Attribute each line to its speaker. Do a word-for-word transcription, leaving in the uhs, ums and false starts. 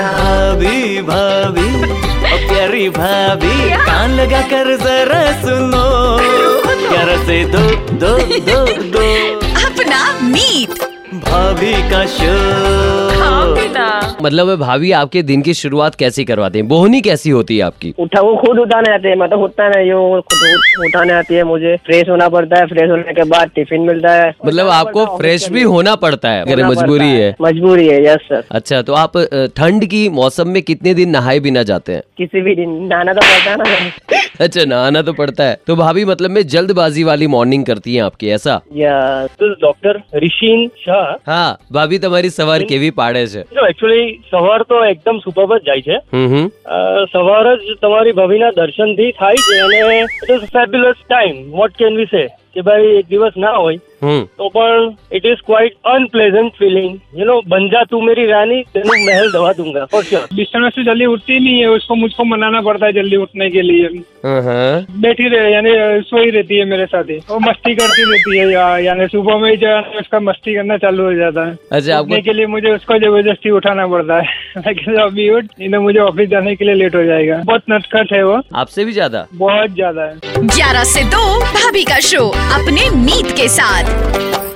Speaker 1: भाभी भाभी ओ प्यारी भाभी, कान लगा कर जरा सुनो, प्यार से दो दो दो दो
Speaker 2: अपना मीत
Speaker 1: भाभी का शो।
Speaker 3: मतलब भाभी आपके दिन की शुरुआत कैसी करवाते हैं? बोहनी कैसी होती है आपकी?
Speaker 4: उठा वो खुद उठाने आते हैं, मतलब उठता नहीं, वो खुद उठाने आती है। मुझे फ्रेश होना पड़ता है, फ्रेश होने के बाद टिफिन मिलता है।
Speaker 3: मतलब आपको फ्रेश भी होना पड़ता है अगर मजबूरी है?
Speaker 4: मजबूरी है, यस सर।
Speaker 3: अच्छा, तो आप ठंड की मौसम में कितने दिन नहाए बिना जाते हैं?
Speaker 4: किसी भी दिन नहाना तो पड़ता है ना।
Speaker 3: अच्छा, नहाना तो पड़ता है। तो भाभी मतलब में जल्दबाजी वाली मॉर्निंग करती हैं आपकी, ऐसा?
Speaker 5: ડોક્ટર રિશિન શાહ।
Speaker 3: હા ભાભી, તમારી સવાર કેવી પાડે છે?
Speaker 5: જો એકચ્યુઅલી સવાર તો એકદમ સુપર જ જાય છે।
Speaker 3: હમ
Speaker 5: સવાર જ તમારી ભાભીના દર્શનથી થાય છે અને it is fabulous time. What can we say કે ભાઈ એક દિવસ ના હોય तो पर it is quite unpleasant feeling, you know. बन जा तू मेरी रानी, तेनू महल दवा दूंगा फॉर श्योर।
Speaker 6: बिस्तर में से जल्दी उठती नहीं है, उसको मुझको मनाना पड़ता है जल्दी उठने के लिए। बैठी रहे यानी सोई रहती है मेरे साथ ही, वो मस्ती करती रहती है, या, यानी सुबह में ही जो है उसका मस्ती करना चालू हो जाता है।
Speaker 3: अच्छा,
Speaker 6: उठने के लिए मुझे उसको जबरदस्ती उठाना पड़ता है। लेकिन अभी उठ, इन्हें मुझे ऑफिस जाने के लिए लेट हो जाएगा। बहुत नटखट है वो,
Speaker 3: आपसे भी ज्यादा,
Speaker 6: बहुत ज्यादा है।
Speaker 2: ग्यारह से दो भाभी का शो अपने मीत के साथ।